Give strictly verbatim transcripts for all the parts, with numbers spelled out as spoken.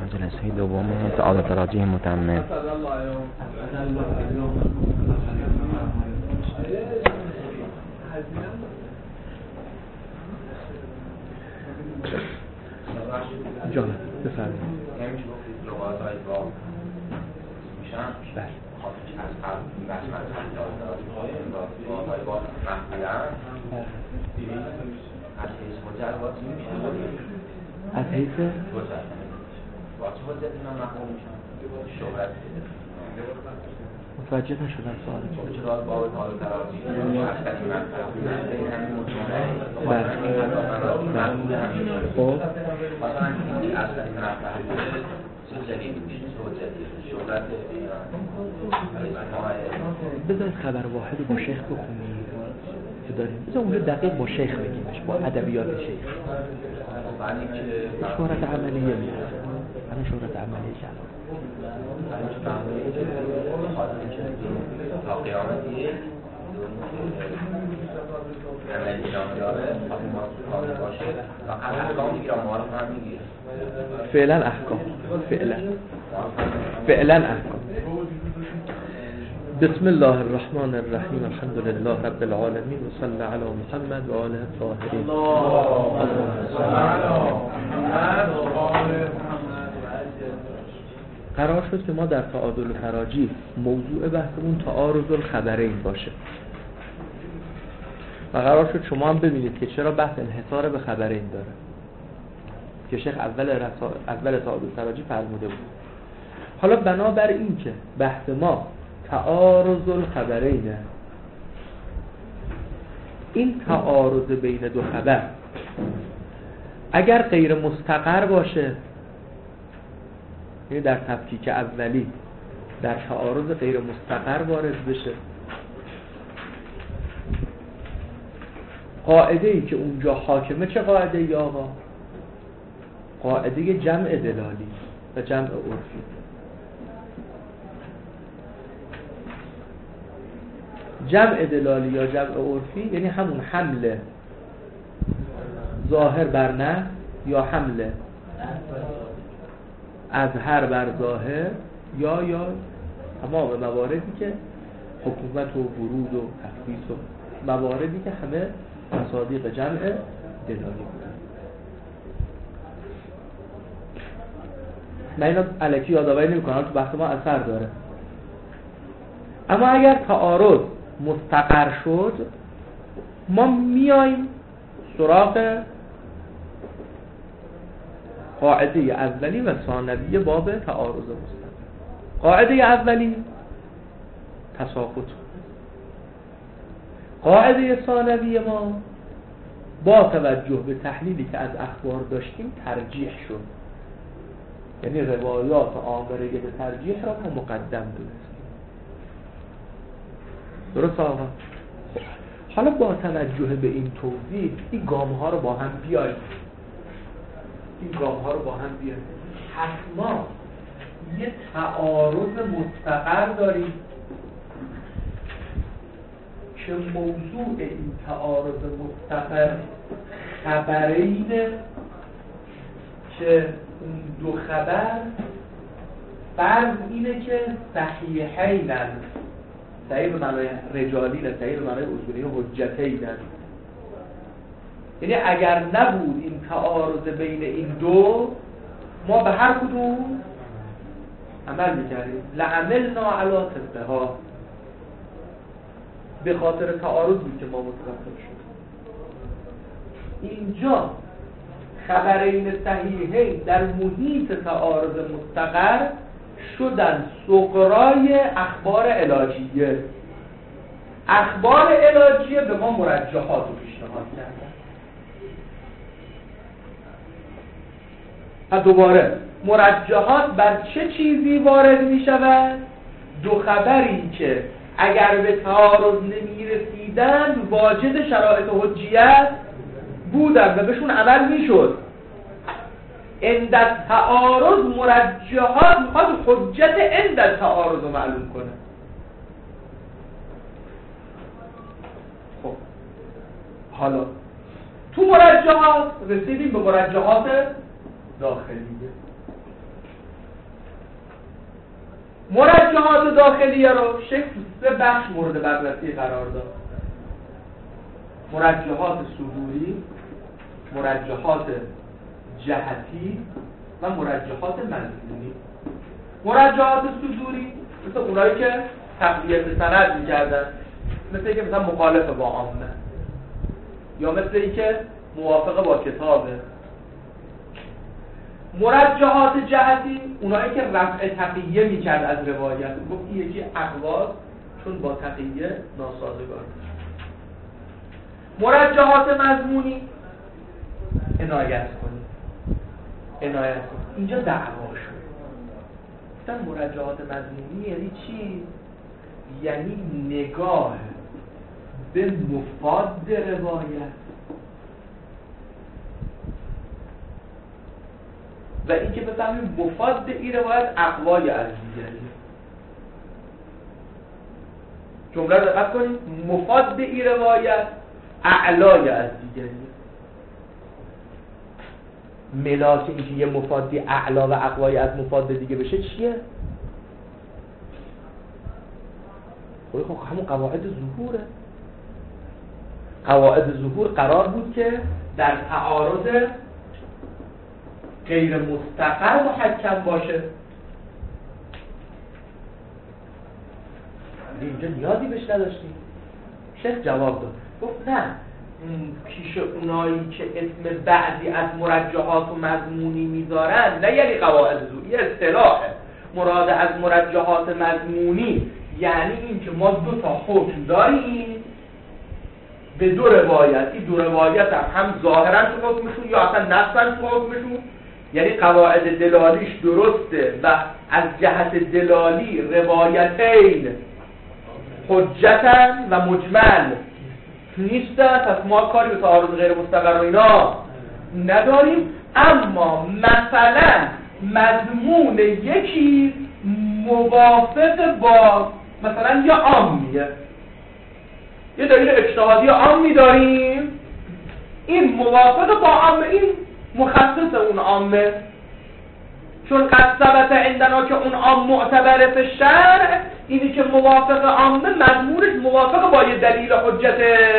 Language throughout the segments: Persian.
جلسه دوم تعادل تراجیح متمم. جان بفرمایید. نمیشه گفتید لغات های با میشن؟ بله. از قبل بحث مطرح های لغات های با محمولن از حیث حجت باید چی میشن؟ از حیث؟ حجت باید چه حجت اینا محمول میشن؟ شهرت متوجه نشدم سوال چون چرا با تعادل تراجیح اصلی مطرح بین همین مطمئن بله. خب مثلا اینکه اصلی مطرح بوده چه جدید میشه چه جدید شهرت بذارید خبر واحد رو با شیخ بکنید که داریم بذار اونجا دقیق با شیخ بگیمش با ادبیات شیخ شهرت عملیه میاد همین شهرت عملیه کلام تا قیامتی عملی نام داره خاطر باشه فقط احکام دیگه معارف هم میگیره فعلا احکام فعلا فعلا احکام. بسم الله الرحمن الرحیم الحمد لله رب العالمین و صلی علی محمد و آله الطاهرین. قرار شد که ما در تعادل و تراجیح موضوع بحثمون تعارض الخبرین باشه و قرار شد شما هم ببینید که چرا بحث انحصار به خبرین داره که شیخ اول رسا... اول تعادل و تراجیح فرموده بود. حالا بنابر این که بحث ما تعارض الخبرینه، این تعارض بین دو خبر اگر غیر مستقر باشه، یعنی در تفکیک اولی در تعارض غیر مستقر وارد بشه، قاعده ای که اونجا حاکمه چه قاعده ای آقا؟ قاعده جمع دلالی و جمع عرفی. جمع دلالی یا جمع عرفی یعنی همون حمل ظاهر بر نه یا حمل اظهر بر ظاهر یا یا تمام مواردی که حکومت و ورود و تخصیص و مواردی که همه مصادیق جمع دلالی بودن. من اینا الکی یادآوری نمی‌کنم تو بحث ما اثر داره. اما اگر تعارض مستقر شد ما میایم سراغ قاعده اولی و ثانوی باب تعارض مستقر. قاعده اولی تساقط، قاعده ثانوی ما با توجه به تحلیلی که از اخبار داشتیم ترجیح شد، یعنی روایات آمره به ترجیح را ما مقدم دونستیم. درست آقا؟ حالا با توجه به این توضیح این گام ها رو با هم بیاییم این گام ها رو با هم بیاییم حتما یه تعارض مستقر داریم که موضوع این تعارض مستقر خبرینه که اون دو خبر فرض اینه که صحیحینن، صحیح به معنای رجالی نه، صحیح به معنای اصولی حجتی نه. یعنی اگر نبود این تعارض بین این دو ما به هر کدوم عمل میکردیم. لعملنا علی طبقها، به خاطر تعارض بود که ما متوقف شد. اینجا خبرین صحیحین در محیط تعارض مستقر شدن سغرای اخبار علاجیه. اخبار علاجیه به ما مرجحات رو پیشنهاد کردن. و دوباره مرجحات بر چه چیزی وارد می شود؟ دو خبری که اگر به تعارض نمی رسیدن واجد شرایط حجیت بودن و بهشون عمل می شد. عند تعارض مرجحات میخواد حجت عند تعارض رو معلوم کنه. خب حالا تو مرجحات رسیدیم به مرجحات داخلیه. مرجحات داخلیه رو شیخ سه بخش مورد بررسی قرار داد: مرجحات صدوری، مرجحات جهتی و مرجحات مضمونی. مرجحات صدوری مثل اونایی که تقویت سند می‌کردن، مثل اینکه مثلا مخالف با عامه، یا مثل اینکه موافق با کتابه. مرجحات جهتی اونایی که رفع تقیه می‌کرد از روایت، گفت این یکی اقوال چون با تقیه ناسازگار. مرجحات مضمونی عنایت کنید عنایت کنید اینجا دعوا شد. گفتن مرجحات مضمونی یعنی چی؟ یعنی نگاه به مفاد روایت و اینکه بفهمیم مفاد این روایت اقوای از دیگری. جمله رو دقت کنید، مفاد این روایت اعلای از دیگری. ملاک اینکه یه مفادی اعلا و اقوای از مفاد دیگه بشه چیه؟ خب همون قواعد ظهوره. قواعد ظهور قرار بود که در تعارض غیر مستقر محکم باشه. اینجا نیازی بهش نداشتیم. شیخ جواب داد، گفت نه، پیش اونایی که اسم بعضی از مرجحات و مضمونی میذارن نه یعنی قواعد ظهور، یه اصطلاحه. مراد از مرجحات مضمونی یعنی این که ما دو تا حکم داریم به دو روایت، این دو روایت هم, هم ظاهرا تو حکمشون یا اصلا نصا تو حکمشون، یعنی قواعد دلالیش درسته و از جهت دلالی روایتین حجتن و مجمل نیستن، پس ما کاری به تعارض غیر مستقر و اینا نداریم. اما مثلا مضمون یکی موافق با مثلا یا عامیه، یه دلیل اجتهادی عامی داریم، این موافق با عامه، این مخصص اون عامه، چون قد ثبت عندنا که اون عام معتبره فی شرع، اینی که موافق عامه مضمونش موافق با یه دلیل حجت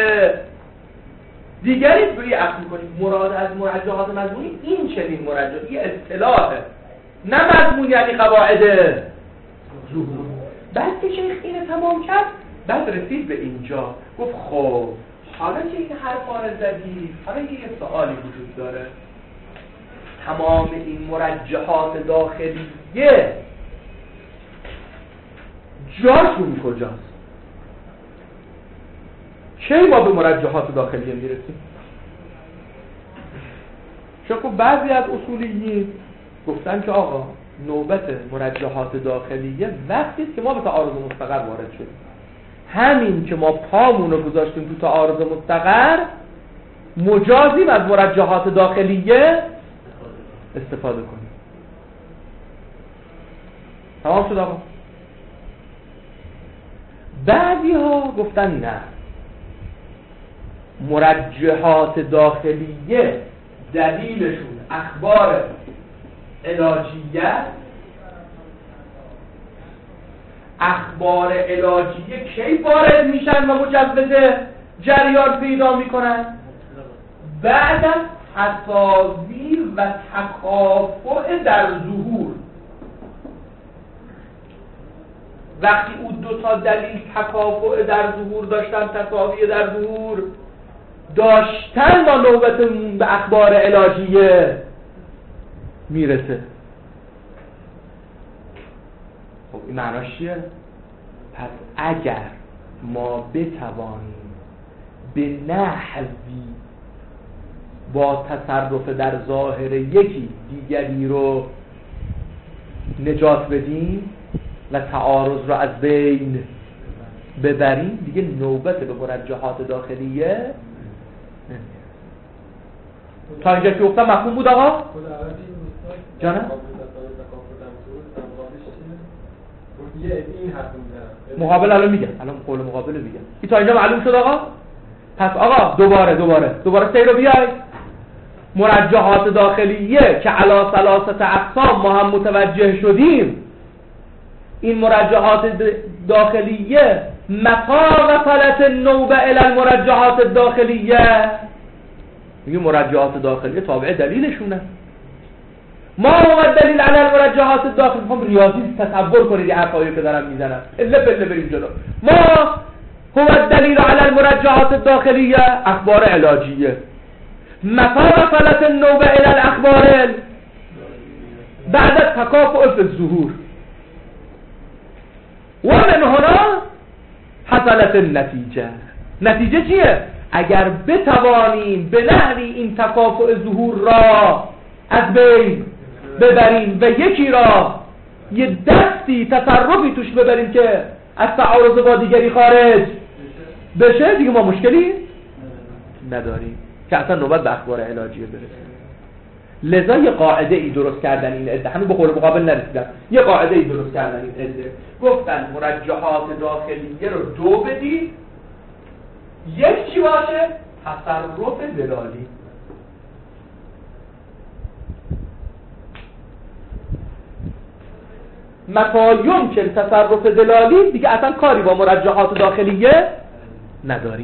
دیگری روی اخذ می‌کنیم. مراد از مرجحات مضمونی این چنین مرجح، یه اصطلاحه، نه مضمون یعنی قواعد ظهور. بعد که شیخ اینو تمام کرد، بعد رسید به اینجا، گفت خب حالا که این حرفا رو زدی، حالا یه سوالی وجود داره. تمام این مرجحات داخلیه جاشون کجاست؟ کی ما به مرجحات داخلیه میرسیم؟ چون خب بعضی از اصولیین گفتن که آقا نوبت مرجحات داخلیه وقتی است که ما به تعارض مستقر وارد شدیم. همین که ما پامون رو گذاشتیم تو تعارض مستقر، مجازیم از مرجحات داخلیه استفاده کنیم. تمام شد آقا. بعضی ها گفتن نه، مرجحات داخلیه دلیلشون اخبار علاجیه، اخبار علاجیه کی وارد میشن و مجوز جریان پیدا میکنن؟ بعد از تصاویر و تکافؤ در ظهور. وقتی اون دو تا دلیل تکافؤ در ظهور داشتن، تساوی در ظهور داشتن، با نوبتمون به اخبار علاجیه میرسه. خب این معناش چیه؟ پس اگر ما بتوانیم به نحوی با تصرف در ظاهر یکی دیگری رو نجات بدیم و تعارض رو از بین ببریم، دیگه نوبت به مرجحات داخلیه نمیاد. تا اینجا که گفتم مفهوم بود آقا؟ جانم؟ مقابل الان میگم، الان قول مقابل میگم. این تا اینجا معلوم شد آقا؟ پس آقا دوباره دوباره دوباره سیر رو بیای. مرجحات داخلیه که علی ثلاثه اقسام ما هم متوجه شدیم، این مرجحات داخلیه متا وصلت النوبه الی المرجحات الداخلیه، میگه مرجحات داخلیه تابع دلیلشونه. ما هو دلیل علی المرجحات الداخلیه؟ میخوام ریاضی تصور کنید این حرفایی که دارم میزنم، اله بله بریم جلو. ما هو الدلیل علی المرجحات الداخلیه؟ اخبار علاجیه. متا وصلت النوبه الی الاخبار بعد تکافؤ فی الظهور و من هنا حصلت النتیجه. نتیجه چیه؟ اگر بتوانیم به نحوی این تکافؤ ظهور را از بین ببریم و یکی را یه دستی تصرفی توش ببریم که از تعارض با دیگری خارج بشه، دیگه ما مشکلی نداریم که اصلا نوبت به اخبار علاجیه برسیم. لذا یه قاعده ای درست کردن این عده، همین به قول مقابل نرسیدن، یه قاعده ای درست کردن این عده، گفتن مرجحات داخلیه رو دو بدید، یک چی باشه؟ تصرف دلالی. متا یمکن تصرف دلالی، دیگه اصلا کاری با مرجحات داخلیه نداری.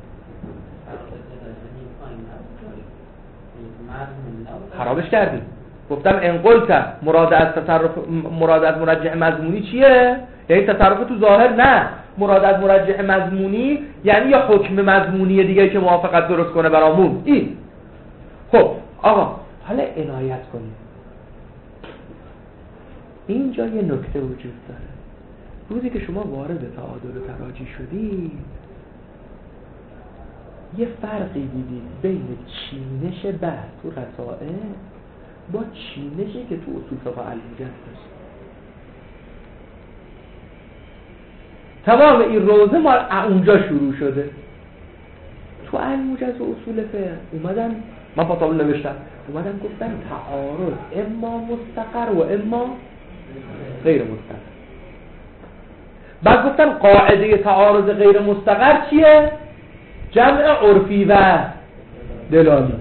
خرابش کردیم. گفتم ان قلت مراد از تصرف مراد از مرجح مضمونی چیه؟ یعنی تصرف تو ظاهر نه، مراد از مرجح مضمونی یعنی یا حکم مضمونی دیگه که موافقت درست کنه برامون. این خب آقا حالا عنایت کنید، اینجا یه نکته وجود داره. روزی که شما وارد تعادل و تراجی شدید یه فرقی دیدید بین چینش بحث تو رسائل با چینشی که تو اصول فقه الموجز داشت. تمام این روزه ما اونجا شروع شده. تو الموجز و اصول فقه اومدن، من پاتابل نوشتم، اومدن گفتن تعارض اما مستقر و اما غیر مستقر. بعد گفتن قاعده تعارض غیر مستقر چیه؟ جمع عرفی و دلالی.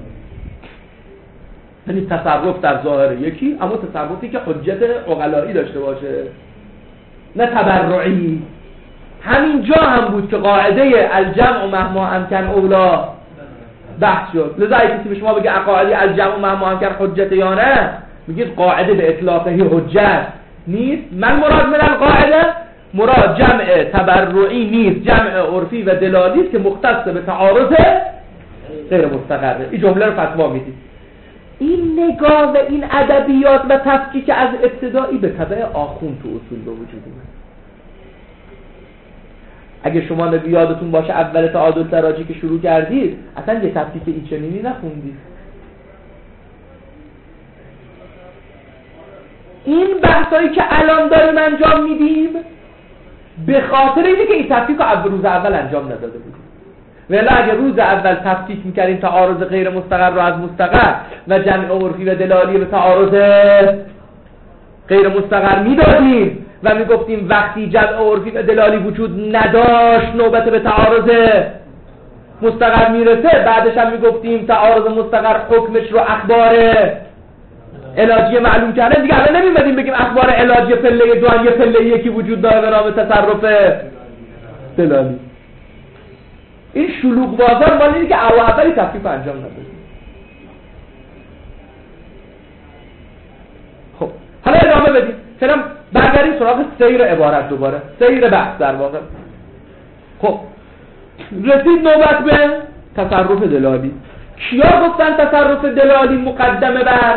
یعنی تصرف در ظاهر یکی، اما تصرفی که حجت عقلایی داشته باشه، نه تبرعی. همین جا هم بود که قاعده الجمع مهما امکن اولا بحث شد. لذا اگه کسی به شما بگه قاعده الجمع مهما امکن حجت یا نه، میگید قاعده به اطلاقه حجت نیست. من مراد من القاعده مراد جمع تبرعی نیست، جمع عرفی و دلالی است که مختص به تعارض غیر مستقره. این جمله رو فتوا میدید. این نگاه و این ادبیات و تفکیک از ابتدایی به تبع آخوند تو اصول به وجود اومد. اگه شما نبی یادتون باشه اول تعادل تراجی که شروع کردید اصلا یه تفکیک این چنینی نخوندید. این بحثایی که الان داریم انجام میدیم به خاطر اینه که این تفکیک رو روز اول انجام نداده بودیم. ولی اگه روز اول تفکیک میکردیم تعارض غیر مستقر رو از مستقر و جمع عرفی و دلالی به تعارض غیر مستقر میدادیم و میگفتیم وقتی جمع عرفی و دلالی وجود نداشت نوبت به تعارض مستقر میرسه، بعدش هم میگفتیم تعارض مستقر حکمش رو اخبار علاجی معلوم کردن. دیگه الان نمیمدیم بگیم اخبار علاجی پله دو هم یه پله یکی وجود داره به نام تصرف دلالی. این شلوغ بازار مال اینه که اولی تفکیک انجام ندادیم. خب حالا ادامه بدیم. فعلا برگردیم سراغ سیر عبارت دوباره، سیر بحث در واقع. خب رسید نوبت به تصرف دلالی. کیا گفتن تصرف دلالی مقدمه بر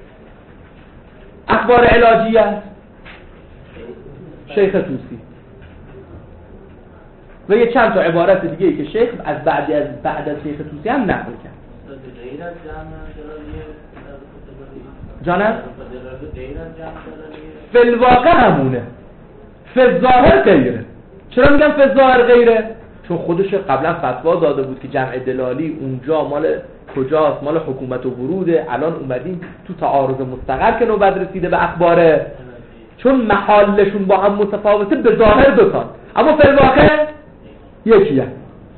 اخبار علاجی است؟ شیخ طوسی و یه چند تا عبارت دیگه ای که شیخ از بعد از بعد از شیخ طوسی هم نقل کرد. غیر از جانم فی الواقع همونه، فی الظاهر غیره. چرا میگم فی الظاهر غیره؟ چون خودش قبلا فتوا داده بود که جمع دلالی اونجا مال کجاست؟ مال حکومت و وروده. الان اومدیم تو تعارض مستقر که نوبت رسیده به اخباره، چون محالشون با هم متفاوته به ظاهر دوتان اما فی الواقع یکی هست.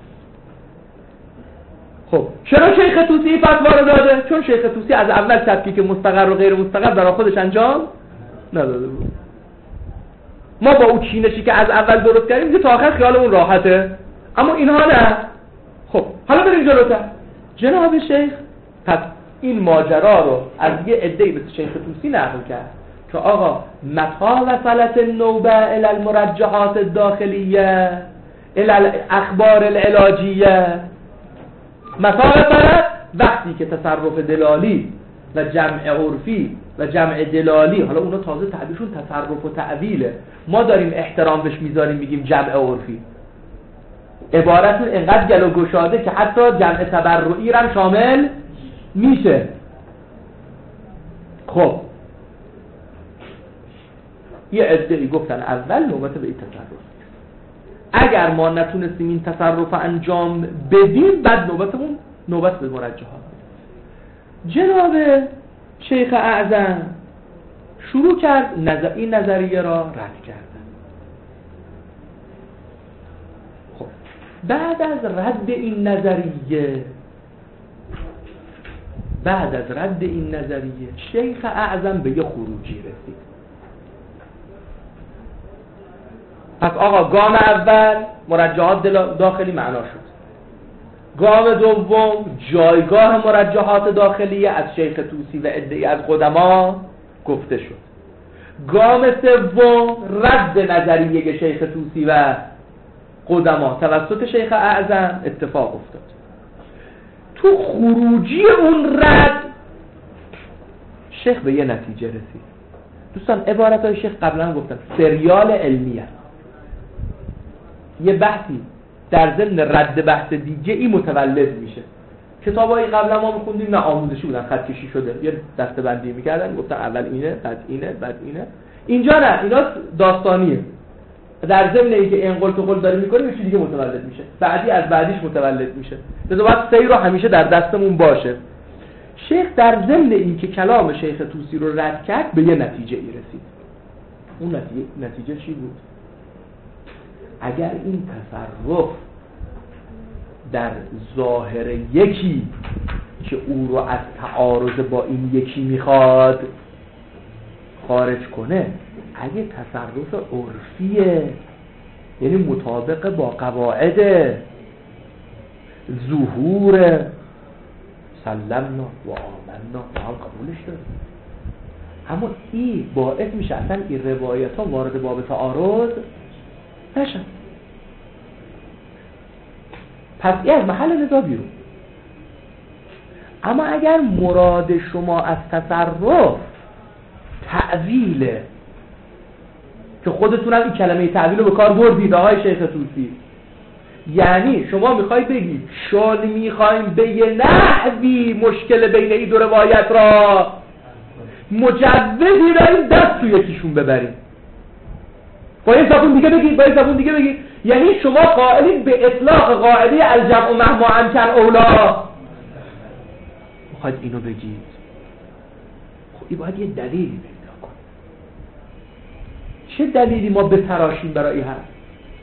خب چرا شیخ طوسی فتوا رو داده؟ چون شیخ طوسی از اول تفکیک مستقر و غیر مستقر برای خودش انجام نداده بود. ما با اون چینشی که از اول درست کردیم دیگه تا آخر خیالمون راحته، اما اینها نه. خب حالا بریم جلوتر. جناب شیخ پس این ماجرا رو از یه عده‌ای به شیخ طوسی نقل کرد که آقا متا وصلت النوبه الی المرجحات الداخلیه الی الاخبار العلاجیه، متا وصلت وقتی که تصرف دلالی و جمع عرفی و جمع دلالی، حالا اونا تازه تعبیرشون تصرف و تعویله، ما داریم احترام بهش میذاریم میگیم جمع عرفی، عبارتون انقدر گل و گشاده که حتی جمع تبرعی رو هم شامل میشه. خب یه عده‌ای گفتن اول نوبت به این تصرف، اگر ما نتونستیم این تصرف انجام بدیم بعد نوبتمون نوبت به مرجحات. جناب شیخ اعظم شروع کرد نظر این نظریه را رد کردن. خب بعد از رد این نظریه بعد از رد این نظریه شیخ اعظم به یه خروجی رسید. پس آقا گام اول مرجحات داخلی معنا شد، گام دوم جایگاه مرجحات داخلی از شیخ طوسی و عده‌ای از قدما گفته شد، گام سوم رد نظریه شیخ طوسی و قدما توسط شیخ اعظم اتفاق افتاد. تو خروجی اون رد شیخ به یه نتیجه رسید. دوستان عبارتهای شیخ قبلا گفتم سریال علمیه، یه بحثی در ضمن رد بحث دیگه ای متولد میشه. کتابای قبلا ما میخوندیم نه آموزشی بودن، خط کشی شده، یه دسته‌بندی میکردن گفتن اول اینه بعد اینه بعد اینه. اینجا نه، اینا داستانیه، در ضمن اینکه انقل تو قول داره میکنه یه چیز دیگه متولد میشه، بعدی از بعدیش متولد میشه. لذا باید سیر رو همیشه در دستمون باشه. شیخ در ضمن اینکه کلام شیخ طوسی رو رد کرد به یه نتیجه ای رسید. اون نتیجه, نتیجه چی بود؟ اگر این تصرف در ظاهر یکی که او رو از تعارض با این یکی میخواد خارج کنه، اگه تصرف عرفیه یعنی مطابق با قواعد ظهور سلمنا و آمنا و هم قبولش داره، اما این باعث میشه اصلا این روایت ها وارد باب تعارض نشن. پس این از محل نزاع بیرون. اما اگر مراد شما از تصرف تعویله که خودتون هم این کلمه تعویل رو به کار بردید آقای شیخ طوسی، یعنی شما میخواید بگید شال میخوایم به یه نحوی مشکل بین این دو روایت را مجوزی داریم دست توی یکیشون ببریم، با این زبون دیگه بگید با این زبون دیگه بگید، یعنی شما قائلین به اطلاق قاعده الجمع مهما امکن اولا، میخواید اینو بگید. خب این باید یه دلیلی پیدا کنه. چه دلیلی ما بتراشیم برای این هست؟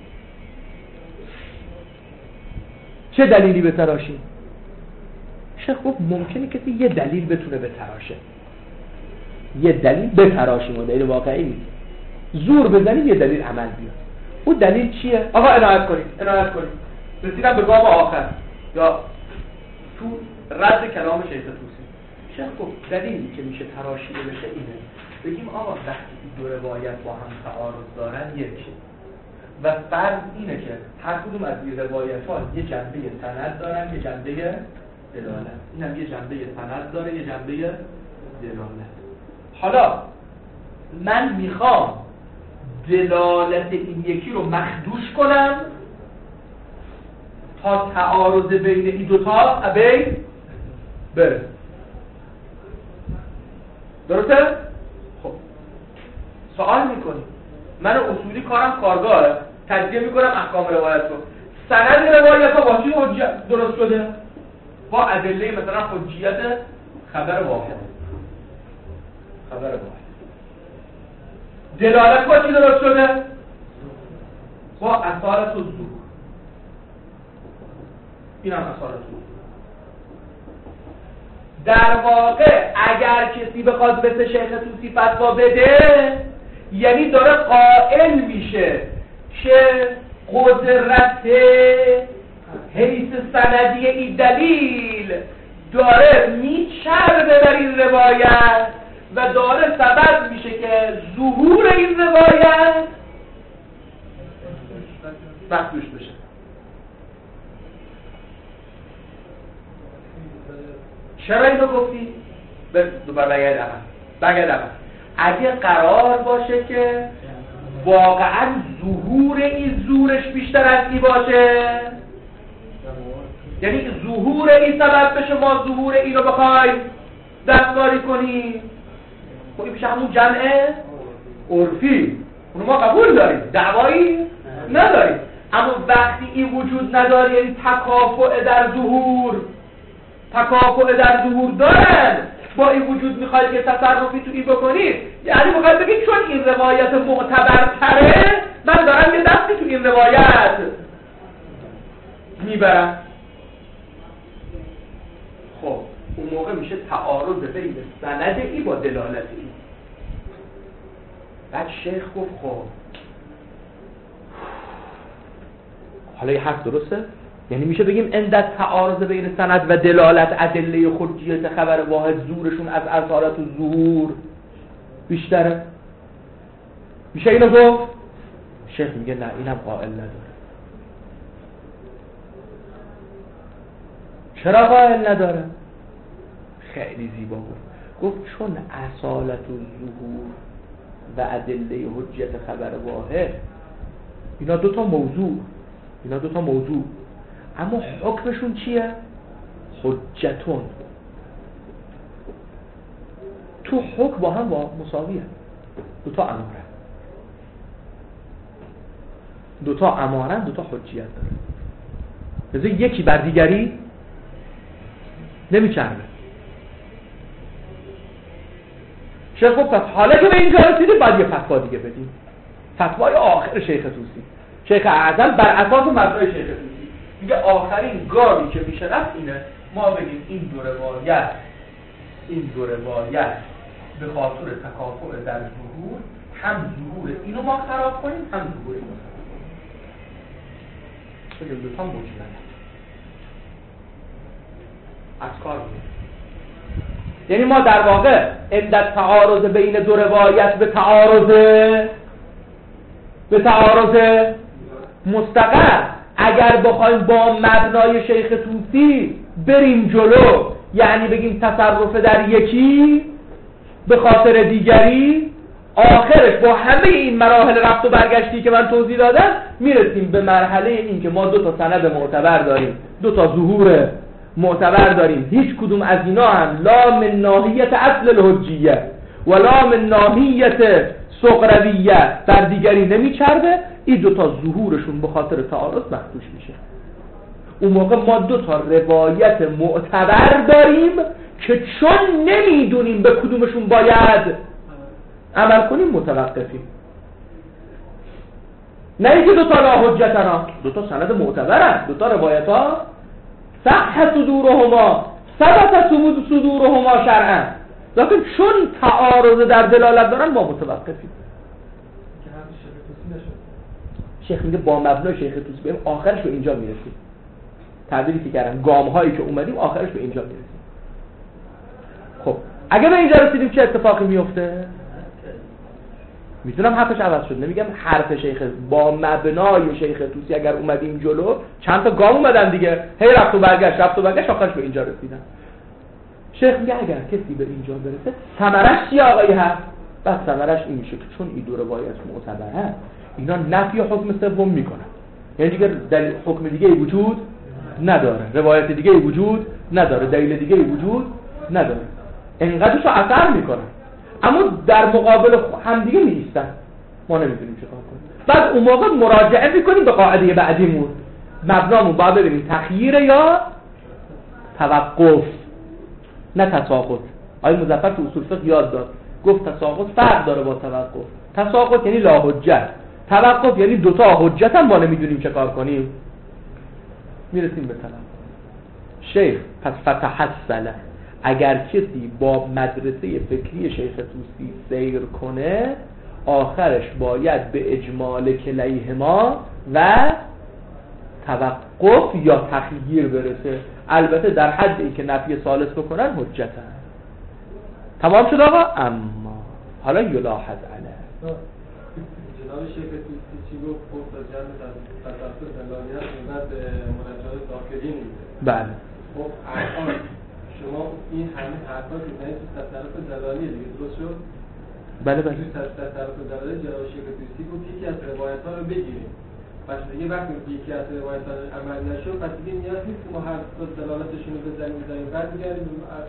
چه دلیلی بتراشیم؟ شیخ گفت ممکنه کسی یه دلیل بتونه بتراشه، یه دلیل بتراشیم و دلیل واقعی نیست، زور بزنیم یه دلیل عمل بیاد. اون دلیل چیه؟ آقا عنایت کنید عنایت کنید رسیدم به گام آخر یا تو رد کلام شیخ طوسی. شیخ گفت دلیلی که میشه تراشیده بشه اینه، بگیم آقا وقتی دو روایت با هم تعارض دارن یکی و فرض اینه که هر کدوم از این روایت ها یه جنبه سند دارن یه جنبه دلالت، اینم یه جنبه سند داره یه جنبه دلالت. حالا من میخوام دلالت این یکی رو مخدوش کنم تا تعارض بین این دوتا بین بره. درسته؟ خب سوال میکنیم، من اصولی کارم کارگاهه، تجزیه میکنم احکام روایت رو، سند روایت ها با چی حجیت درست شده؟ با ادله مثلا حجیت خبر واحد، خبر واحد. دلالت با چی درست شده؟ با اصالت و ظهور. این هم اصالت و ظهور. در واقع اگر کسی بخواد مثل شیخ طوسی فتوا بده، یعنی داره قائل میشه که قدرت حیث سندی این دلیل داره میچربه بر این روایت و داره سبب میشه که ظهور این روایت مخدوش بشه. چرا اینو گفتی؟ دوباره بگرد عقل بگرد عقل اگه قرار باشه که واقعا ظهور این زورش بیشتر از این باشه، یعنی ظهور این سبب بشه ما ظهور این رو بخوایم دستکاری کنیم، خب این بشه همون جمع عرفی، اونو ما قبول داریم، دعوایی نداریم. اما وقتی این وجود نداره، یعنی تکافؤ در ظهور تکافؤ در ظهور دارن، با این وجود میخواید که تصرفی تو این بکنید، یعنی میخواید بگید چون این روایت معتبرتره من دارم یه دستی تو این روایت میبرم. خب اون موقع میشه تعارض بین سند ای با دلالت ای. بعد شیخ گفت خب حالا یه حرف درسته؟ یعنی میشه بگیم اندت تعارض بین سند و دلالت ادله حجیت خبر واحد زورشون از اصالت و ظهور بیشتره؟ میشه اینو گفت؟ شیخ میگه نه، اینم قائل نداره. چرا قائل نداره؟ خیلی زیبا گفت گفت چون اصالت و ظهور و ادله حجیت خبر واحد اینا دوتا موضوع اینا دوتا موضوع اما حکمشون چیه؟ حجتون. تو حکم با هم با مساویه، دوتا اماره دوتا اماره دوتا حجیت داره، لذا یکی بر دیگری نمیچربه. شیخ خب پس حالا که به اینجا رسیدیم باید یه فتوا دیگه بدیم، فتوای آخر شیخ طوسی. شیخ اعظم بر اساس مبنای شیخ طوسی میگه آخرین گامی که میشه رفت اینه ما بگیم این دو روایت این دو روایت به خاطر تکافؤ در ظهور هم ظهور اینو ما خراب کنیم هم ظهور اینو بگیم دوتا موجودن از کار میگیم. یعنی ما در واقع عدت تعارض بین دو روایت به تعارض به تعارض مستقر اگر بخوایم با مبنای شیخ طوسی بریم جلو، یعنی بگیم تصرف در یکی به خاطر دیگری، آخرش با همه این مراحل رفت و برگشتی که من توضیح دادم میرسیم به مرحله این که ما دو تا سند معتبر داریم، دو تا ظهور معتبر داریم، هیچ کدوم از اینا هم لا من ناحیت اصل الحجیه و لا من ناحیت سقرویه بر دیگری نمیچربه. این دو تا ظهورشون به خاطر تعارض مخدوش میشه. اون موقع ما دو تا روایت معتبر داریم که چون نمیدونیم به کدومشون باید عمل کنیم متوقفیم. نه اینکه دو تا لا حجتنا، دو تا سند معتبرن، دو تا روایت ها صح صدورهما ثبت صدورهما شرعا، لیکن چون تعارض در دلالت دارن ما متوقفیم. شیخ میگه با مبنای شیخ طوسی بریم آخرش به اینجا میرسیم. تعبیری که کردم گام هایی که اومدیم آخرش به اینجا میرسیم. خب اگه به اینجا رسیدیم چه اتفاقی میفته؟ میتونم حرفش عوض شد، نمیگم حرف شیخ، با مبنای شیخ طوسی اگر اومدیم جلو چند تا گام اومدن دیگه، هی رفت و برگشت رفت و برگشت آخرش به اینجا رسیدن. شیخ میگه اگر کسی به اینجا برسه ثمرش چیه آقای هست؟ بس ثمرش این میشه که چون این دو روایت معتبره اینا نفی حکم سوم میکنن، یعنی دیگه دلیل حکم دیگه ای وجود نداره، روایت دیگه ای وجود نداره، دلیل دیگه ای وجود نداره، انقدرشو اثر میکنن اما در مقابل هم دیگه نیستن. ما نمیدونیم چه کار کنیم. بعد اون موقع مراجعه میکنیم به قاعده بعدیمون، مبنامون باید ببینیم تخییر یا توقف نه تساقط. آقای مظفر تو اصول فقه یاد داد گفت تساقط فرق داره با توقف. تساقط یعنی لا حجت، توقف یعنی دوتا حجت هم ما نمیدونیم چه کار کنیم. میرسیم به طلب شیخ پس فتحصل اگر کسی با مدرسه فکری شیخ طوسی سیر کنه آخرش باید به اجمال کلیهما و توقف یا تخییر برسه، البته در حد این که نفی ثالث بکنن حجتن. تمام شد آقا؟ اما حالا یلاحظ علیه جناب شیخ توسی چی گفت؟ گفت تا جمع تصفر دلالت میبرد به منجات داخلی نیده. بله خب الان شما این همه حرفا که زنید تو تصرف دلالی دیگه درست شد؟ بله بله تو تصرف دلالی جناب شیخ توسی گفت یکی از روایت ها رو بگیریم، پس دیگه وقتی یکی از روایت ها عمل نشد پس دیگه نیاز نیست که ما هر دو دلالتشون رو بزنیم بزنیم بعد میگردیم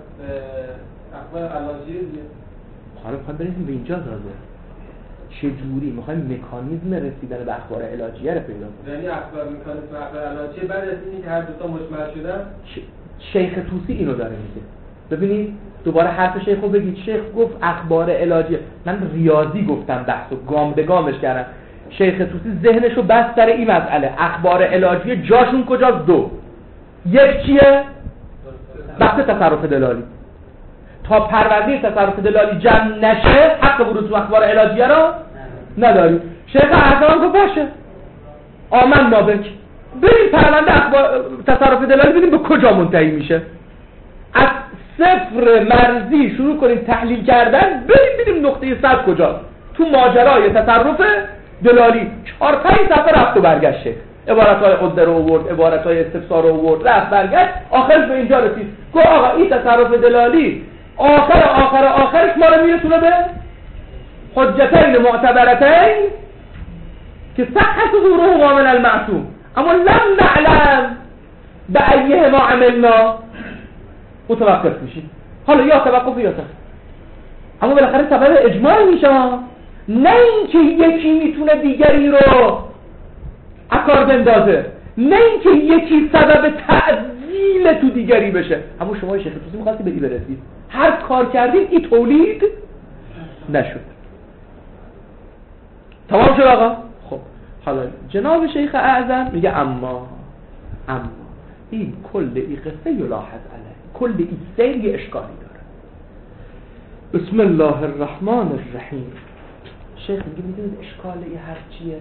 اخبار علازیه دیگه. حالا میخوایم برسیم به اینجا داده چجوری میخوایم مکانیزم رسیدن به اخبار علاجیه رو پیدا کنیم. یعنی اخبار مکانیزم اخبار علاجیه بعد از اینی که هر دو تا مجمع شدن. شیخ توسی اینو داره میگه. ببینید دوباره حرف شیخ رو بگید. شیخ گفت اخبار علاجیه، من ریاضی گفتم بحثو گام به گامش کردم. شیخ توسی ذهنشو بست سر این مسئله اخبار علاجیه جاشون کجاست؟ دو. یک چیه؟ بحث تصرف دلالی. تا پرونده تصرف دلالی جمع نشه حق ورود تو اخبار علاجیه را نداری. شیخ اعظم گفت باشه آمن نابک بریم پرونده اخبار تصرف دلالی ببینیم به کجا منتهی میشه. از صفر مرزی شروع کنیم تحلیل کردن، بریم ببینیم نقطه صد کجاست تو ماجرای تصرف دلالی. چهار پنج صفحه رفت و برگشته، عبارت‌های قدر رو آورد، عبارت‌های استفسار رو آورد، رفت برگشت، آخرش به اینجا رسید. گفت آقا این تصرف دلالی آخر آخر آخرش ما رو میرسونه به حجتین معتبرتین که صحت ظهورهما من المعصوم اما لم نعلم به ایه ما عملنا. متوقف میشید. حالا یا توقف یا تخییر، اما بالاخره سبب اجماع میشه، نه اینکه یکی میتونه دیگری رو اکار بندازه، نه اینکه یکی سبب تعدیل تو دیگری بشه. اما شما شیخ توسی میخواستی بدی برسید، هر کار کردید این تولید نشد. تمام شد آقا؟ خب حالا جناب شیخ اعظم میگه اما اما این کل این قصه یلاحظ علیه، کل این سیر یه اشکالی داره. بسم الله الرحمن الرحیم. شیخ میگه میدونید اشکال یه هر چیه؟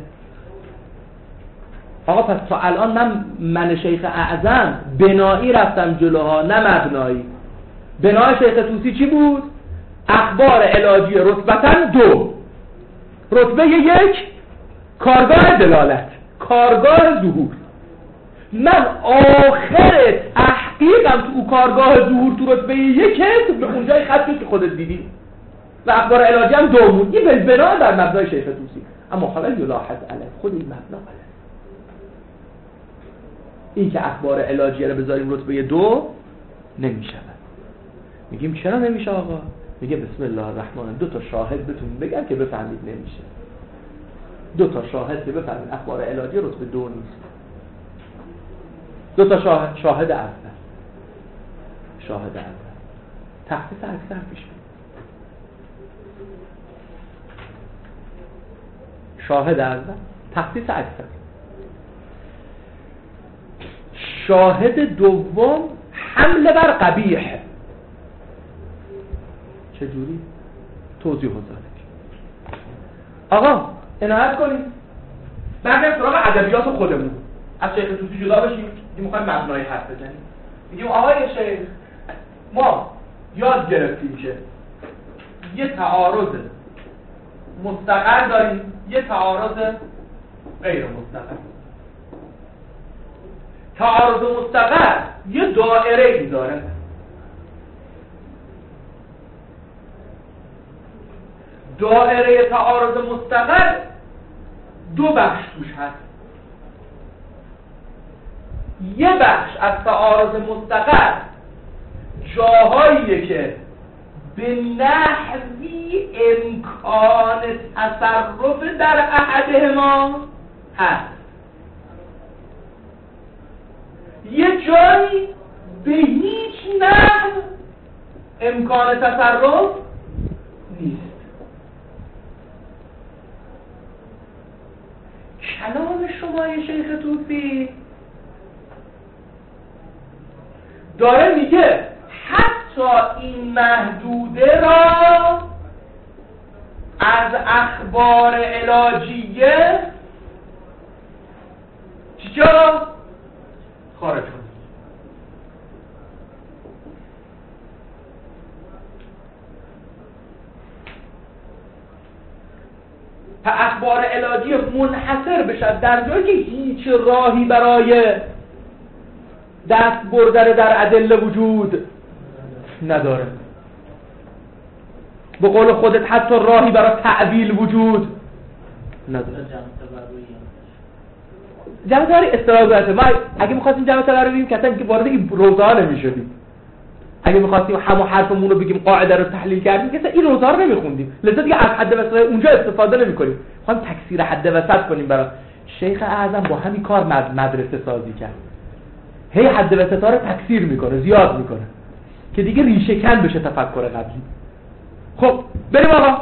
آقا پس تا الان من من شیخ اعظم بنایی رفتم جلوها نه مبنایی. بنای شیخ توسی چی بود؟ اخبار علاجی رتبتاً دو. رتبه یک کارگاه دلالت، کارگاه ظهور. من آخر تحقیقم تو کارگاه ظهور تو رتبه یکت به اونجای خطی که خودت دیدی و اخبار علاجی هم دو بود. این بنا در مبنای شیخ توسی. اما حالا یلاحظ علیه خود این مبنا غلط. این که اخبار علاجی رو بذاریم رتبه دو نمیشه. میگیم چرا نمیشه آقا؟ میگه بسم الله الرحمن، دو تا شاهد بتون بگن که بفهمید نمیشه. دو تا شاهد که بفهمید اخبار علاجی رتبه دو نیست. دو تا شاهد شاهد اول شاهد اول تخصیص اکثر پیش بود. شاهد اول تخصیص اکثر. شاهد دوم حمله بر قبیح. چجوری؟ توضیح و ذالک. آقا عنایت کنید برگرد سراغ ادبیات خودمون، از شیخ توسی جدا بشیم. میخوایم مبنای حرف بزنیم. میگیم آقای شیخ ما یاد گرفتیم که یه تعارض مستقر داریم، یه تعارض غیر مستقر. تعارض مستقر یه دایره ای داره. دایره تعارض مستقر دو بخش توش هست. یه بخش از تعارض مستقر جاهاییه که به نحوی امکان تصرف در احدهما هست، یه جایی به هیچ نحو امکان تصرف نیست. کلام شما شیخ توسی داره میگه حتی این محدوده را از اخبار علاجیه چرا خارج کنید. تا اخبار علاجی منحصر بشد در جایی که هیچ راهی برای دست بردن در ادله وجود نداره، به قول خودت حتی راهی برای تعویل وجود نداره. جمع تبری اصطلاح گذاشته. ما اگه می‌خواستیم جمع تبری بگیم که اصلا وارد این روزه ها نمی‌شدیم. اگه می‌خواستیم همون حرفمون رو بگیم قاعده رو تحلیل کردیم که اصلا این روزه ها رو نمی‌خوندیم. لذا دیگه از حد وسط اونجا استفاده نمی‌کنیم. می‌خوایم تکثیر حد وسط کنیم. برای شیخ اعظم با همین کار مدرسه سازی کرد. هی حد وسط ها رو تکثیر می‌کنه، زیاد می‌کنه که دیگه ریشه کن بشه تفکر قبلی. خب بریم آقا.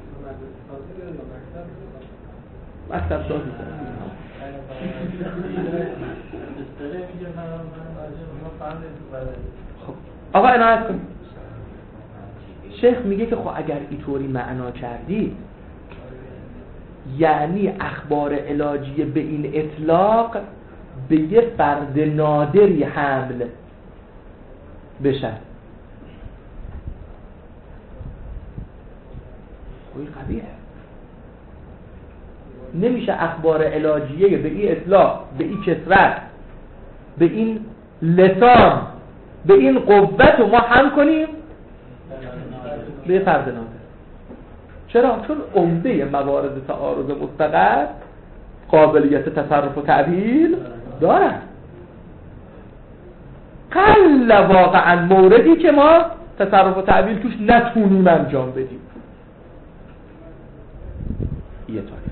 مکتب سازی. خب آقا عنایت کن. شیخ میگه که خب اگر اینطوری معنا کردی یعنی اخبار علاجیه به این اطلاق به یه فرد نادری حمل بشه. خوی قبیه نمیشه اخبار علاجیه به این اطلاق، به این کثرت، به این لسان، به این قوت رو ما هم کنیم به یه فرد نادر. چرا؟ چون عمده موارد تعارض مستقر قابلیت تصرف و تعبیل دارن. قل واقعا موردی که ما تصرف و تعبیل توش نتونیم انجام بدیم. یه تاریخ.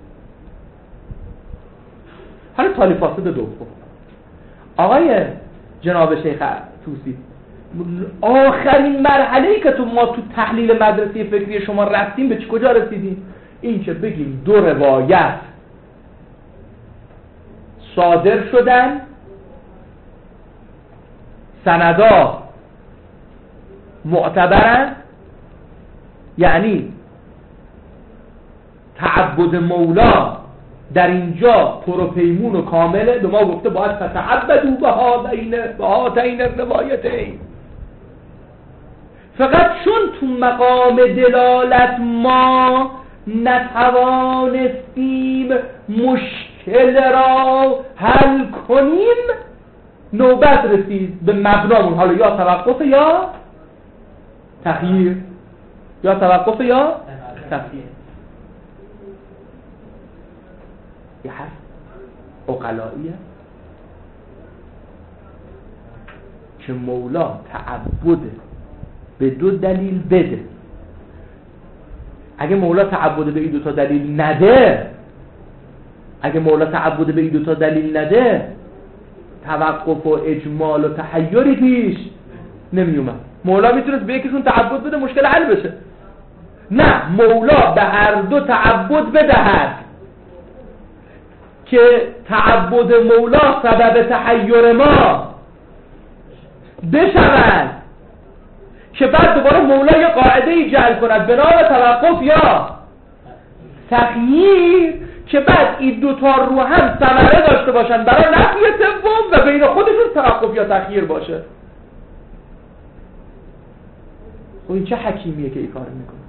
حالا تالی فاسد دوم. آقای جناب شیخ طوسی، آخرین مرحله‌ای که تو ما تو تحلیل مدرسه فکری شما رفتیم به چی کجا رسیدیم؟ این که بگیم دو روایت صادر شدن، سندا معتبرن، یعنی تعبد مولا در اینجا پروپیمون و کامله. به ما گفته باید فتعبدوا به هاتین به هاتین الروایتین. فقط چون تو مقام دلالت ما نتوانستیم مشکل را حل کنیم، نوبت رسید به مبنامون حالا یا توقف یا تخییر، یا توقف یا تخییر. یه حرف عقلاییه که مولا تعبد به دو دلیل بده. اگه مولا تعبد به این دو تا دلیل نده، اگه مولا تعبد به این دو تا دلیل نده، توقف و اجمال و تحیری پیش نمی اومد. مولا میتونست به یکیشون تعبد بده مشکل حل بشه. نه، مولا به هر دو تعبد بدهد که تعبد مولا سبب تحیر ما بشود، که بعد دوباره مولا یه قاعده ای جعل کند به نام توقف یا تغییر، که بعد این دوتا رو هم ثمره داشته باشن برای نفی سوم و بین خودشون توقف یا تغییر باشه. و این چه حکیمیه که این کار میکنه؟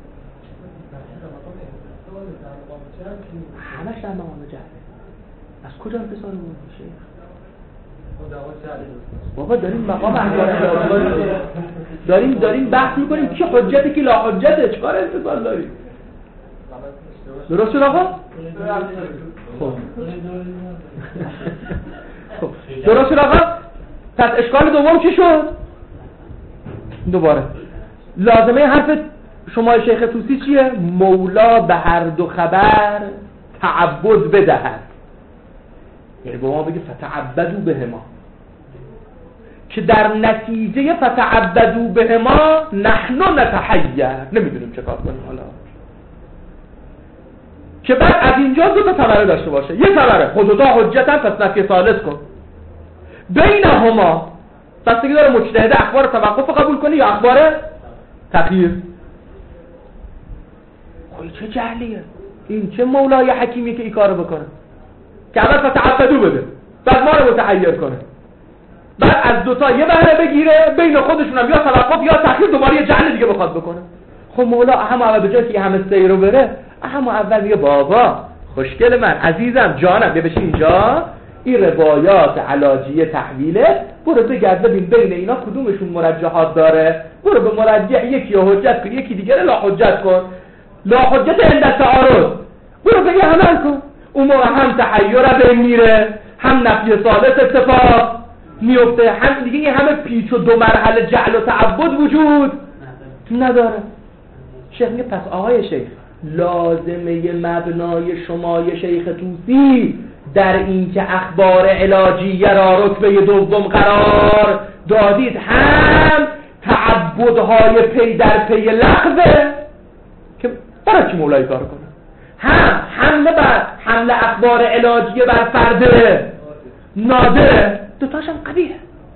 همش در مقام جهله. از کجا انتصار بود میشه؟ بابا داریم مقام احکام داریم داریم بحث میکنیم کی حجته کی لا حجته، چیکار انتصار داریم؟ درست شد آقا؟ خب درست شد آقا؟ پس اشکال دوم چی شد؟ دوباره لازمه حرف شما شیخ طوسی چیه؟ مولا به هر دو خبر تعبد بدهد. یعنی با ما بگه فتعبدوا بهما، که در نتیجه فتعبدوا بهما نحن نتحیر، نمیدونیم چه کار کنیم حالا، که بعد از اینجا دو تا ثمره داشته باشه. یه ثمره خودتا حجتن، پس نفی ثالث کن بینهما، بستگی داره مجتهد اخبار توقف قبول کنی یا اخبار تخییر. خب چه جهلیه این، چه مولای حکیمی که این کارو بکنه که اول فتعبدو بده بعد ما رو متحیر کنه، بعد از دوتا یه بهره بگیره بین خودشون هم یا توقف یا تأخیر دوباره یه جهل دیگه بخواد بکنه. خب مولا اهم اول به جای که همه سیر رو بره اهم اول میگه بابا خوشگل من عزیزم جانم بیا بشین اینجا، این روایات علاجیه تحویله برو بگرد ببین بین اینا کدومشون مرجحات داره، برو به مرجح یکی رو حجت کن یکی دیگه لا حجت کن، لا حجت عند تعارض برو بگه عمل کن. اون موقع هم تحیر بین میره هم نفی ثالث اتفاق میفته، هم دیگه این همه پیچ و دو مرحله جعل و تعبد وجود نداره. شیخ میگه پس آقای شیخ لازمه مبنای شمای شیخ طوسی در این که اخبار علاجیه را رتبه دوم قرار دادید هم تعبدهای پی در پی لغوه که برای چی مولای کار کنه، هم حمله بر حمله اخبار علاجیه بر فرده نادره، دوتاشم قبیه.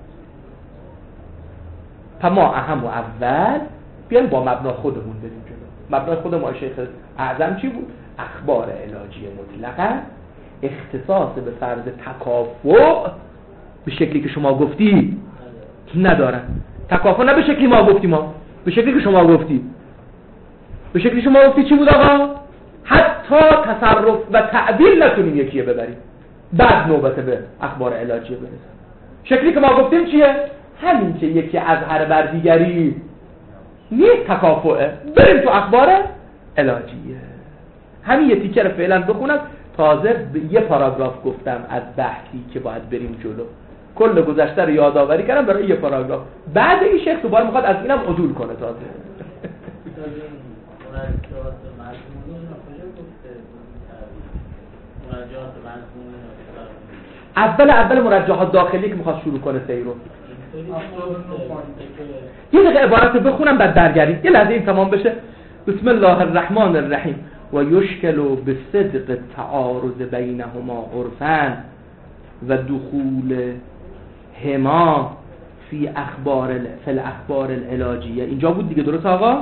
پس ما اهم و اول بیایم با مبنا خودمون بریم جلو. مبنای خود ما شیخ اعظم چی بود؟ اخبار علاجیه مطلقا اختصاص به فرض تکافؤ به شکلی که شما گفتی ندارن. تکافؤ نه به شکلی ما گفتیم، ما به شکلی که شما گفتی. به شکلی شما گفتی چی بود آقا؟ حتی تصرف و تعدیل نکنیم یکیه ببریم بعد نوبت به اخبار علاجیه برسیم. شکلی که ما گفتیم چیه؟ همین که یکی از هر بر دیگری نیست تکافؤه، بریم تو اخبار علاجیه. همین یه تیکه رو فعلا بخونم، تازه یه پاراگراف گفتم از بحثی که باید بریم جلو، کل گذشته رو یادآوری کردم برای یه پاراگراف. بعد این شیخ دوباره میخواد از اینم عدول کنه تازه. اول اول مرجحات داخلی که میخواد شروع کنه سیرو یه دقیقه عبارت بخونم بعد برگردیم یه لحظه این تمام بشه. بسم الله الرحمن الرحیم و یشکل بصدق التعارض بینهما عرفا و دخول هما فی اخبار فی الاخبار العلاجیه. اینجا بود دیگه درست آقا؟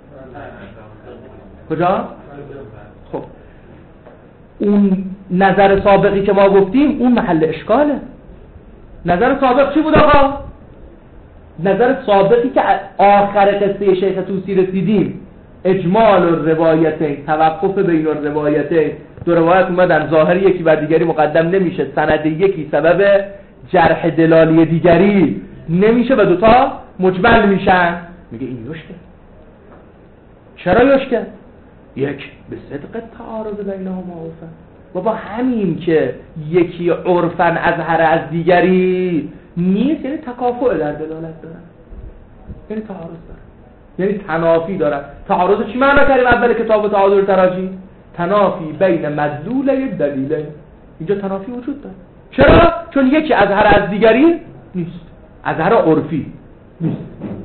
کجا؟ خب اون نظر سابقی که ما گفتیم اون محل اشکاله. نظر سابق چی بود آقا؟ نظر سابقی که آخر قصه شیخ طوسی رسیدیم اجمال الروایتین، توقف بین الروایتین، دو روایت اومدن ظاهر یکی بر دیگری مقدم نمیشه، سند یکی سبب جرح دلالی دیگری نمیشه و دوتا مجمل میشن. میگه این یشکه. چرا یشکه؟ یک به صدق تعارض بینهما عرفن، و با همین که یکی عرفن از هر از دیگری نیست، یعنی تکافؤ در دلالت دارن، یعنی تعارض دارن، یعنی تنافی دارن. تعارض چی معنی کردیم اول کتاب تعادل تراجی؟ تنافی بین مدلول دلیله. اینجا تنافی وجود داره. چرا؟ چون یکی از هر از دیگری نیست، از هر عرفی نیست.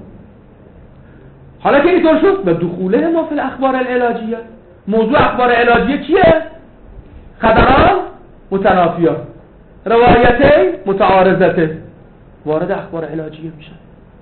حالا که اینطور شد به دخوله ما فی الاخبار العلاجیه. موضوع اخبار علاجیه چیه؟ خبران متنافیه، روایته متعارضته، وارد اخبار علاجیه میشن.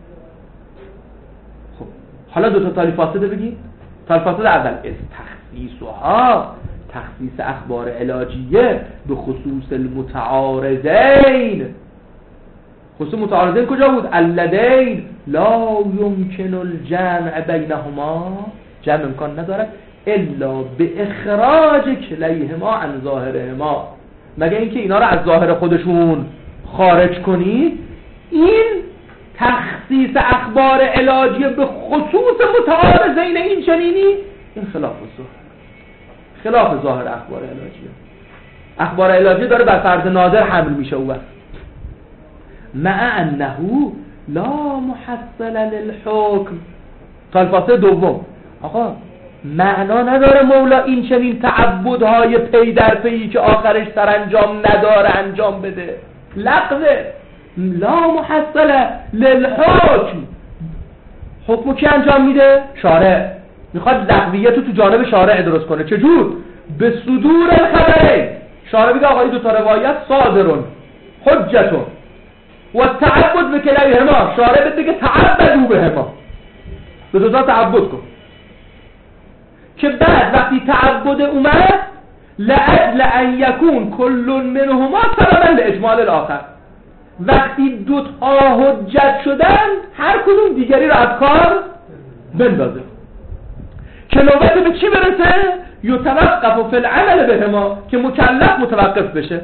خب حالا دو تا تاریخ فاسده بگید. تاریخ فاسده اول از تخصیصها، تخصیص اخبار علاجیه به خصوص المتعارضین. خصوص متعارضین کجا بود؟ اللذین لا یمکن الجمع بینهما، جمع امکان ندارد الا به اخراج کلیهما عن ظاهرهما، مگه اینکه اینا رو از ظاهر خودشون خارج کنید. این تخصیص اخبار علاجیه به خصوص متعارضین این چنینی، این خلاف ظاهر، خلاف ظاهر اخبار علاجیه. اخبار علاجیه داره بر فرض نادر حمل میشه او وقت، مع انه لا محصل للحکم. تالفاسه دوم آقا معنا نداره مولا این چنین تعبدهای پی در پی که آخرش سرانجام نداره انجام بده. لغوه. لا محصل للحکم. حکمو کی انجام میده؟ شارع. میخواد لغویت رو تو جانب شارع درست کنه. چجور؟ به صدور الخبره. شارع میگه آقا این دو تا روایت صادرون حجتون و تعبد به کلیهما. شارع بگه تعبدوا بهما، به دو تا تعبد کن. که بعد وقتی تعبد اومد لأجل ان یکون کل منهما سببا لاجمال الاخر، وقتی دو تا حجت شدن هر کدوم دیگری رو از کار بندازه که نوبت به چی برسه؟ یتوقف فی العمل بهما، که مکلف متوقف بشه.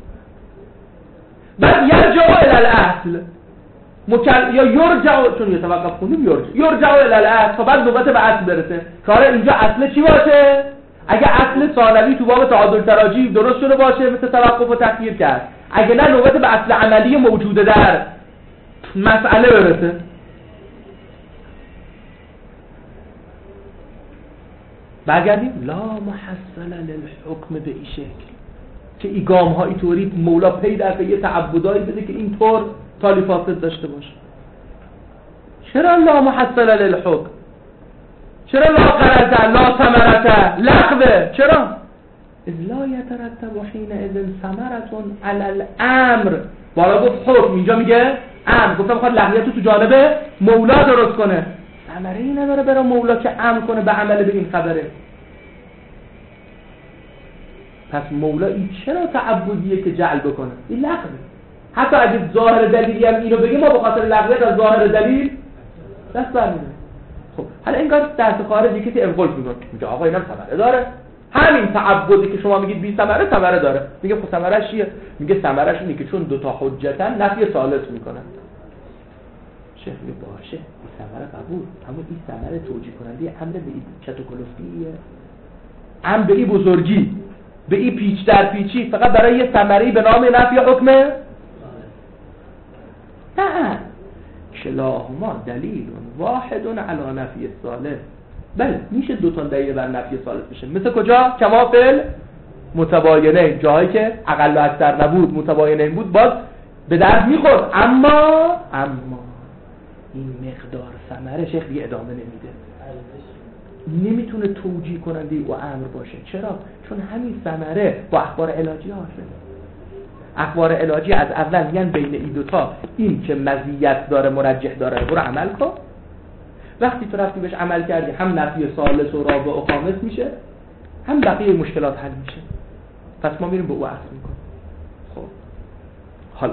بعد یرجع الی الاصل مکل... یا یرجع، چون یتوقف خوندیم یرجع یرجع الی الاصل، بعد نوبت به اصل برسه. کار اینجا اصل چی باشه؟ اگه اصل ثانوی تو باب تعادل تراجیح درست شده باشه مثل توقف و تخییر کرد، اگه نه نوبت به اصل عملی موجوده در مسئله برسه. برگردیم لا محصل للحکم به این شکل که ای گام ها اینطوری مولا پی در پی تعبدایی بده که اینطور تالی فاسد داشته باشه. چرا لا محصل للحکم؟ چرا لا غرض لا ثمرة لغوه؟ چرا؟ اذ لا یترتب حینئذ ثمرة علی الامر. بالا گفت حکم، اینجا میگه امر. گفتم میخواد لغویت رو تو جانب مولا درست کنه. ثمره ای نداره برای مولا که امر کنه به عمل به این خبره. پس مولا این چرا تعبدیه که جعل بکنه؟ این لغوه. حتی اگه ظاهر دلیلی هم اینو بگیم ما به خاطر لغویت از ظاهر دلیل دست برمی‌داریم. خب حالا انگار درس خارجی کسی انقل میکنه میگه آقا اینم ثمره داره. همین تعبدی که شما میگید بی ثمره ثمره داره. میگه خب ثمره‌اش چیه؟ میگه ثمره‌اش اینه که چون دو تا حجتن نفی ثالث میکنن. شیخ میگه باشه این ثمره قبول، اما این ثمره توجیه کننده امر به این چت و کلفتیه، امر به این بزرگی، به این پیچ در پیچی، فقط برای یه ثمره‌ای به نام نفی حکمه؟ نه، کلاهما دلیل واحد علی نفی الثالث. بله میشه دو تا دلیل بر نفی ثالث بشه. مثل کجا؟ کما فعل متباینه، جایی که اقل و اکثر نبود متباینه بود باز به درد میخورد. اما اما این مقدار ثمره شیخ دیگه ادامه نمیده، نمیتونه توجیه کننده او امر باشه. چرا؟ چون همین ثمره با اخبار الهی حاصله. اخبار الهی از اول میگن بین این دوتا این که مزیت داره مرجح داره برو عمل کن. وقتی تو رفتی بهش عمل کردی هم نفی ثالث و رابع و خامس میشه، هم بقیه مشکلات حل میشه. پس ما میریم به او اصل میکنیم. خب حالا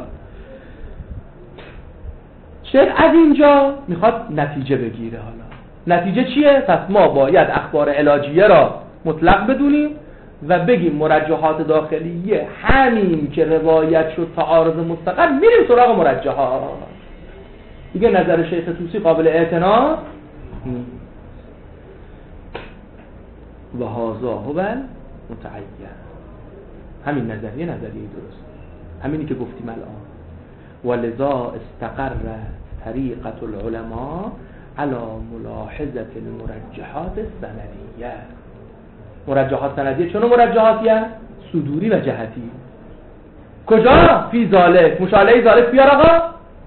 شیخ از اینجا میخواد نتیجه بگیره. حالا نتیجه چیه؟ پس ما باید اخبار الهیه را مطلق بدونیم و بگیم مرجحات داخلیه همین که روایت شد تعارض مستقل، میریم سراغ مرجحات. دیگه نظر شیخ طوسی قابل اعتنا و هذا هو المتعین. همین نظریه نظریه درست، همینی که گفتیم الان. ولذا استقر طریقة العلماء على ملاحظة المرجحات السندیه. مرجحات سندیه چون مرجحاتیه؟ صدوری و جهتی. کجا؟ فی ذالک. مشاله ذالک بیار آقا.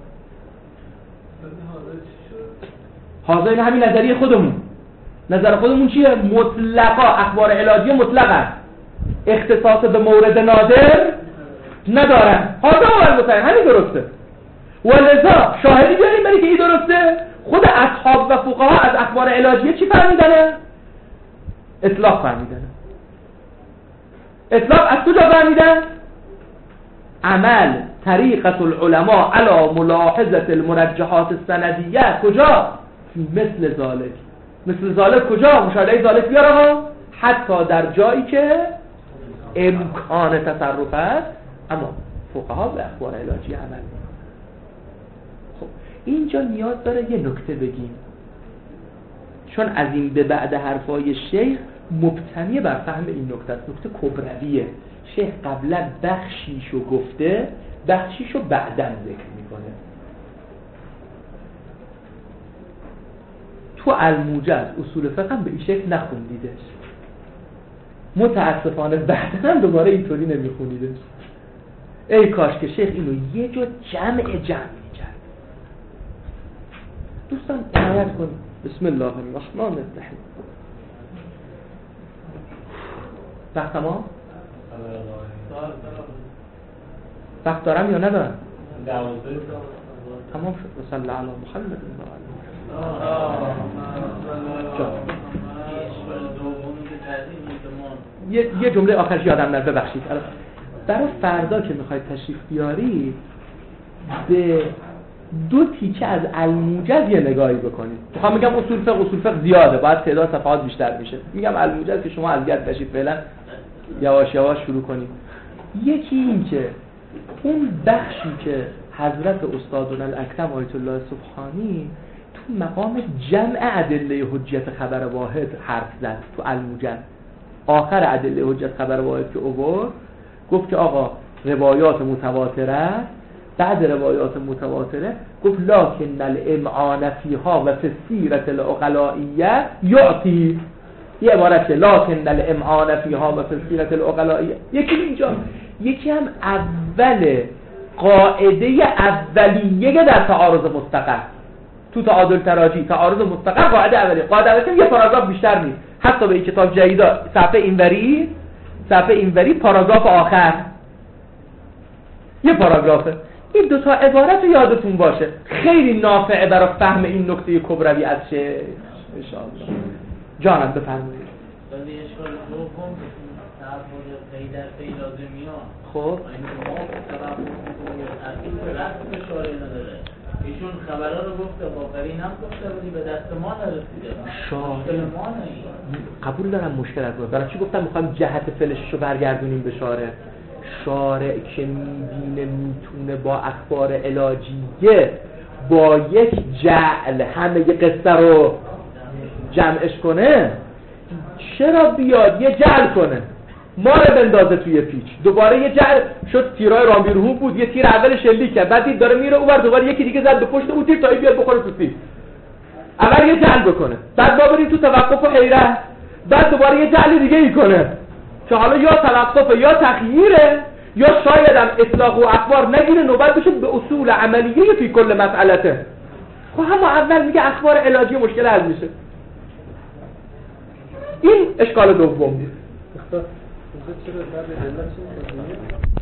حاضرین همین نظریه خودمون. نظر خودمون چیه؟ مطلقا اخبار الهی مطلقا اختصاص به مورد نادر ندارن. حاضر اول مطلق همین درسته. ولذا شاهدی بیاریم برای که این درسته. خود اصحاب و فقها از اخبار الهی چی فهمیدنه؟ اطلاق فهمیدن. اطلاق از کجا فهمیدن؟ عمل طریقة العلماء على ملاحظة المرجحات السندیه. کجا؟ مثل ذالک. مثل ذالک کجا؟ مشاهده ذالک بیار آقا. حتی در جایی که امکان تصرف است، اما فقها به اخبار الهی عمل. خب اینجا نیاز داره یه نکته بگیم، چون از این به بعد حرفای شیخ مبتنی بر فهم این نکته است. نکته کبرویه. شیخ قبلا بخشیشو گفته، بخشیشو بعداً ذکر میکنه. تو الموجز اصول فقه هم به این شکل نخوندیدش، متاسفانه بعداً هم دوباره اینطوری نمیخونیدش. ای کاش که شیخ اینو یه جا جمع جمع میکرد. دوستان عنایت کنید. بسم الله الرحمن الرحیم. وقت تمام؟ وقت دارم یا ندارم؟ تمام شد. و صلی علی محمد و علی محمد. یه یه جمله آخرش یادم نره، ببخشید. برای فردا که میخواید تشریف بیاری به دو تیکه از الموجز یه نگاهی بکنید. میخوام میگم اصول فقه اصول فقه زیاده، باید تعداد صفحات بیشتر میشه. میگم الموجز که شما اذیت بشید فعلا یواش یواش شروع کنید. یکی این که اون بخشی که حضرت استادنا الاکرم آیت الله سبحانی تو مقام جمع ادله حجت خبر واحد حرف زد تو الموجز. آخر ادله حجت خبر واحد که آورد گفت که آقا روایات متواتره، بعد روایات متواتره گفت لکن الامعان فیها و فی السیرة العقلائیه یعطی. یه عبارت که لکن الامعان فیها و فی السیرة العقلائیه. یکی اینجا، یکی هم اول قاعده اولیه در تعارض مستقر تو تعادل تراجی. تعارض مستقر قاعده اولیه، قاعده اولیه یه پاراگراف بیشتر نیست. حتی به این کتاب جدیدا صفحه اینوری صفحه اینوری پاراگراف آخر یه پاراگرافه. این دو تا عبارت رو یادتون باشه، خیلی نافعه برای فهم این نکته کبروی از چه ان شاء الله. جانم بفرمایید. ولی اشکال دوم تعبد قیدر پی لازمیان. خب این ما طرف اصلا رفت اشاره نداره. ایشون خبرها رو گفته، باقرین هم گفته ولی به دست ما نرسیده. مشکل ما نیست. قبول دارم مشکل از ما. برای چی گفتم میخوایم جهت فلشش رو برگردونیم به شارع؟ شارع که میبینه میتونه با اخبار علاجیه با یک جعل همه ی قصه رو جمعش کنه، چرا بیاد یه جعل کنه ما رو بندازه توی پیچ؟ دوباره یه جعل شد. تیرای رامبیرهو بود، یه تیر اول شلیک کرد، بعد دید داره میره اونور، دوباره یکی دیگه زد به پشت اون تیر تا این بیاد بخوره تو تیر. اول یه جعل بکنه، بعد ما بریم تو توقف و حیرت، بعد دوباره یه جعل دیگه ای کنه که حالا یا توقف یا تخییره یا شاید هم اطلاق و اخبار نگیره، نوبت بشه به اصول عملیه فی کل مسئلته. خب همون اول میگه اخبار علاجی مشکل حل میشه. این اشکال دوم بود.